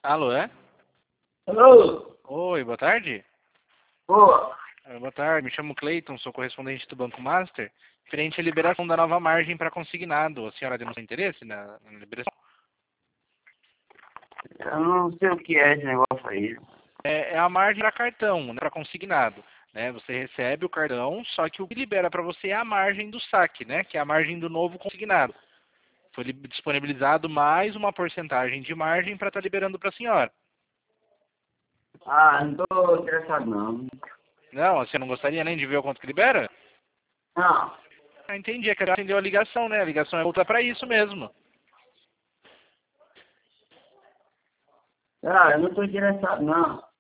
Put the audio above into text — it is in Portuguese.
Alô, é? Alô? Oi, boa tarde. Boa. Boa tarde, me chamo Cleiton, sou correspondente do Banco Master, referente à liberação da nova margem para consignado. A senhora demonstrou interesse na liberação? Eu não sei o que é esse negócio aí. É a margem para cartão, né, para consignado. Né? Você recebe o cartão, só que o que libera para você é a margem do saque, né? Que é a margem do novo consignado. Foi disponibilizado mais uma porcentagem de margem para estar liberando para a senhora. Ah, não tô interessado não. Não, você não gostaria nem de ver o quanto que libera? Não. Ah, entendi, é que ela atendeu a ligação, né? A ligação é voltar para isso mesmo. Ah, eu não tô interessado não.